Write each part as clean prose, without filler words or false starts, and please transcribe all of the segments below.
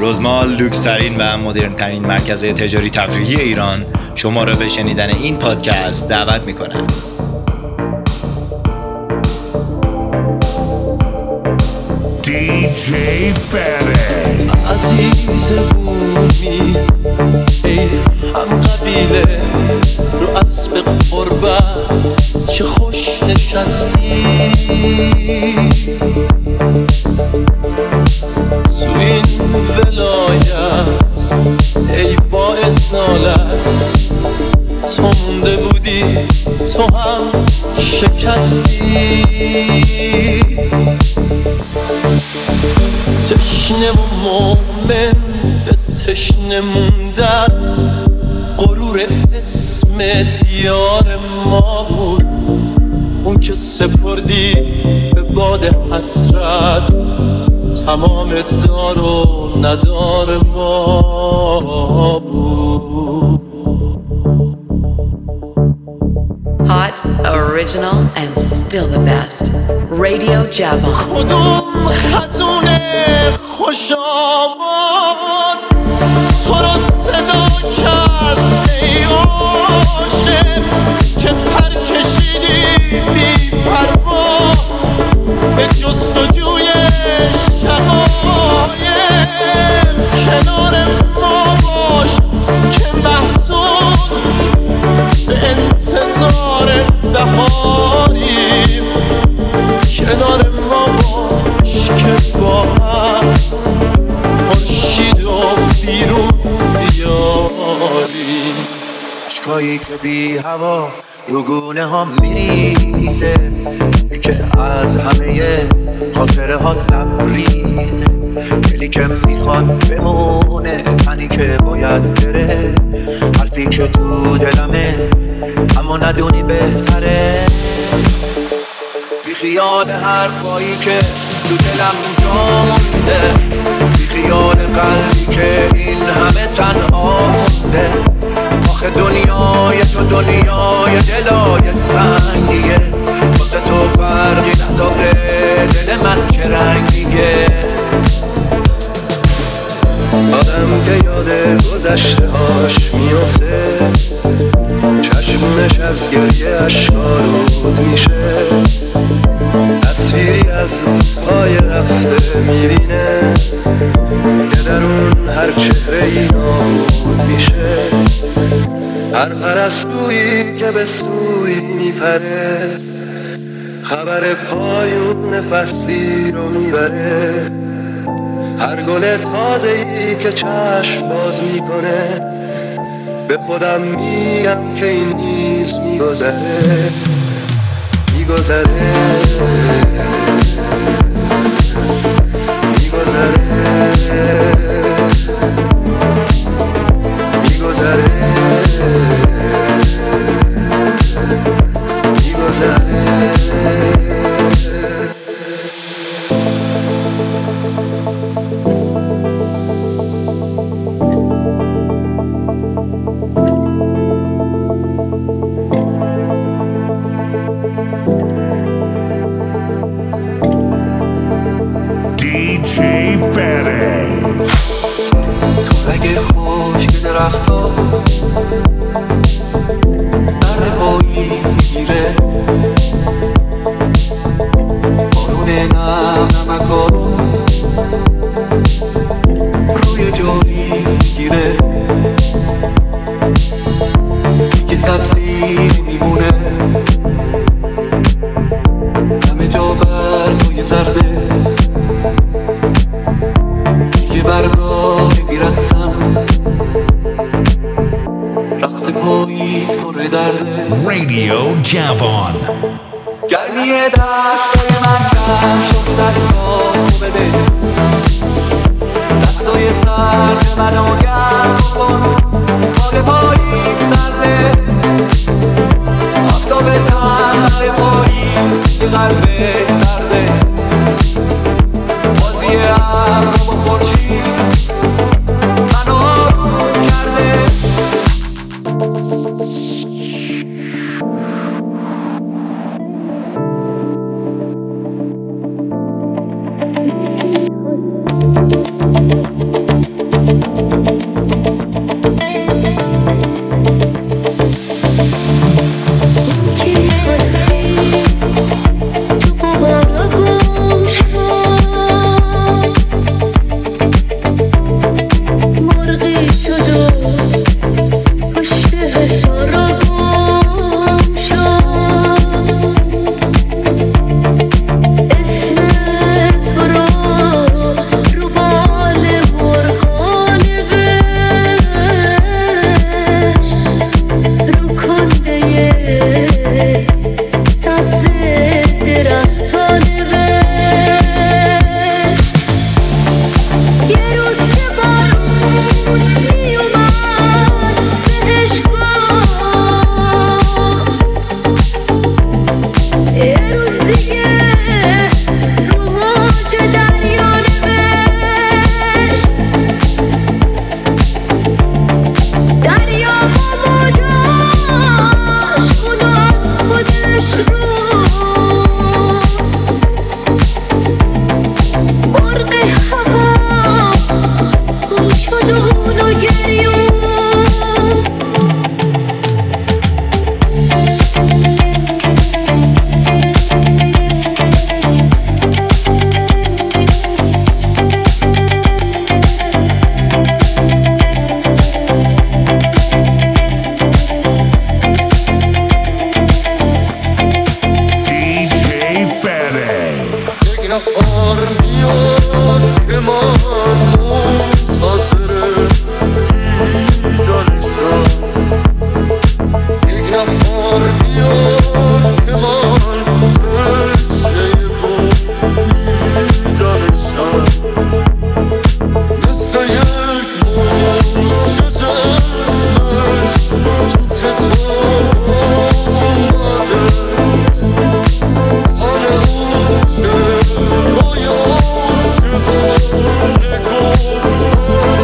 روزمال لوکس‌ترین و مدرن‌ترین مرکز تجاری تفریحی ایران شما را به شنیدن این پادکست دعوت می‌کند. DJ Fede عزیز بومی ای هم قبیله رو اسب قربت چه خوش نشستی تو این ولایت ای با اصالت تو مونده بودی تو هم شکستی تشنه و مؤمن به تشنه موندن غرور اسم دیار ما بود اون که سپردی به باد حسرت تمام دار و ندار ما بود. Hot, original, and still the best. Radio Javon. کدوم خزونه خوش آواز تو رو صدا کرد ای عاشق که پر کشیدی بی پروا به جستجوی شقایق کنار ما باش که محزون به انتظار بهاریم کنار ما باش که با هم خورشید و بیرون بیاریم عشقایی که بی هوا رو گونه ها میریزه که از همه خاطره هات لبریزه دلی که میخواد بمونه تنی که باید بره حرفی که تو دلمه اما ندونی بهتره بی خیال حرفایی که تو دلم جا مونده بی خیال قلبی که این همه تنها مونده آخه دنیای تو دنیای دلای سنگیه واسه تو فرقی نداره دل من چه رنگیه آدم که یاد گذشته هاش میفته چشمونش از گریه اشکارود میشه تصویری از روزهای رفته میبینه که درون هر چهره ای نابود میشه هر پرستویی که به سوی میپره خبر پایون فصلی رو میبره هر گل تازه‌ای که چشم باز میکنه به خودم میگم که این نیز میگذره میگذره میگذره میگذره DJ Fede تو اگه خشک درختا برد پاییز میگیره بارون نم نمکارو روی جاریز میگیره دیگه سبزی میمونه همه جا برگای زرده دیگه برگاهی میرقصم رقص پاییز پر درده Radio Javon گرمی دستای من کم شد دستاتو بده دستای سرد منو گرم کن حال پاییز سرده آفتاب تنر پاییز که قلبه سرده بازی ابر با خورشید منو آروم کرده یک نفر میاد که من منتظر دیدنشم یک نفر میاد که من تشنه بریدنشم مثل یک موجز اسمش تو کتاب اومده حال اون شعرهای عاشقانه گفتن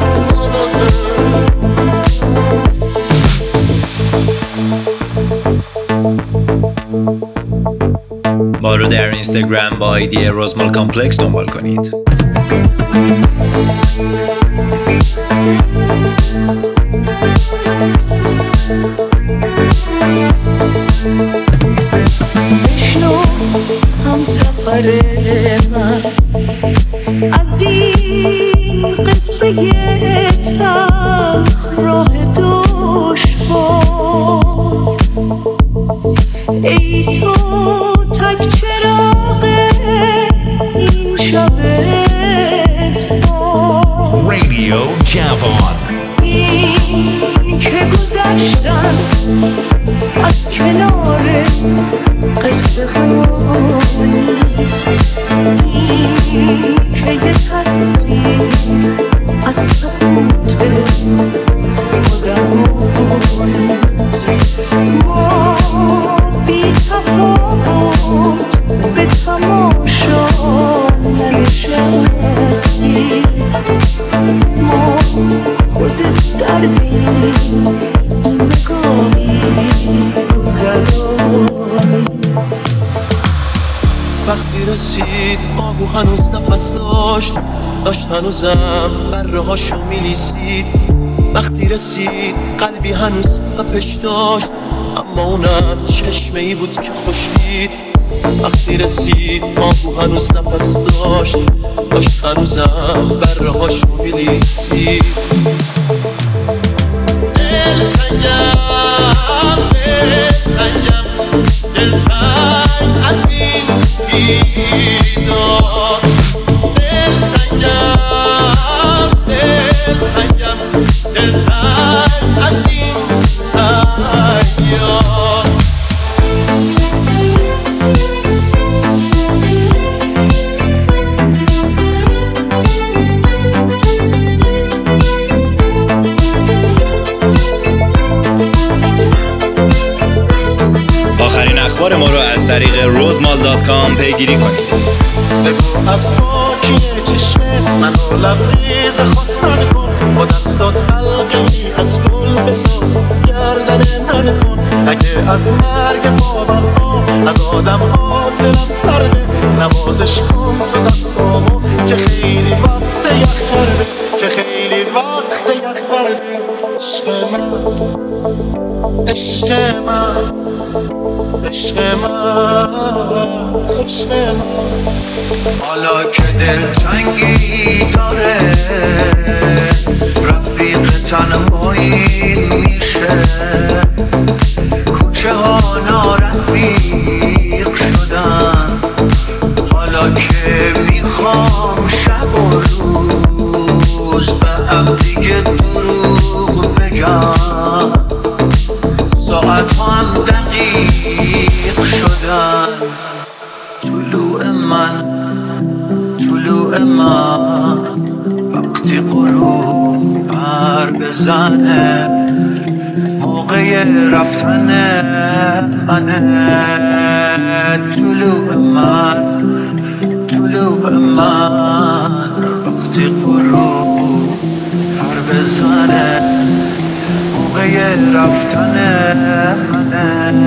ما رو در اینستاگرام با آیدی روزمال کامپلکس دنبال کنید. بشنو هم سفر من از این قصه تلخ راه دشوار ای تو تک چراغ این شب اتفاق Radio Javon. این که گذشتن از کنار قصه ها نیست این که یه تصویر از سقوط آدم ها نیست ما بی تفاوت به تماشا ننشستیم ما خودت دردیم نگاهی گذرانیست وقتی رسید آهو هنوز نفس داشت هنوزم بره هاشو میلیسید وقتی رسید قلبی هنوز تپش داشت اما اونم چشمه ای بود که خوشید وقتی رسید آهو هنوز نفس داشت هنوزم بره هاشو میلیسید دلتنگ از این بیدار دلتنگ از این سیار آخرین اخبار ما رو از طریق rozmal.com پیگیری کنید. بگو از پاکی چشمه منو لبریز خواستن کن با دستات حلقه ای از گل بساز گردن من کن اگه از مرگ بابا از آدم ها دلم سرده نوازش کن تو دستامو که خیلی وقت یخ کرده عشق من حالا که دلتنگی داره رفیق تنهایی میشه کوچه ها نارفیق شدن حالا که میخوام شب و روز به هم دیگه دروغ بگم ساعت هم دقیق شدن طلوع من وقتی غروب بر بزنه موقع رفتن منه طلوع من وقتی غروب بر بزنه موقع رفتن منه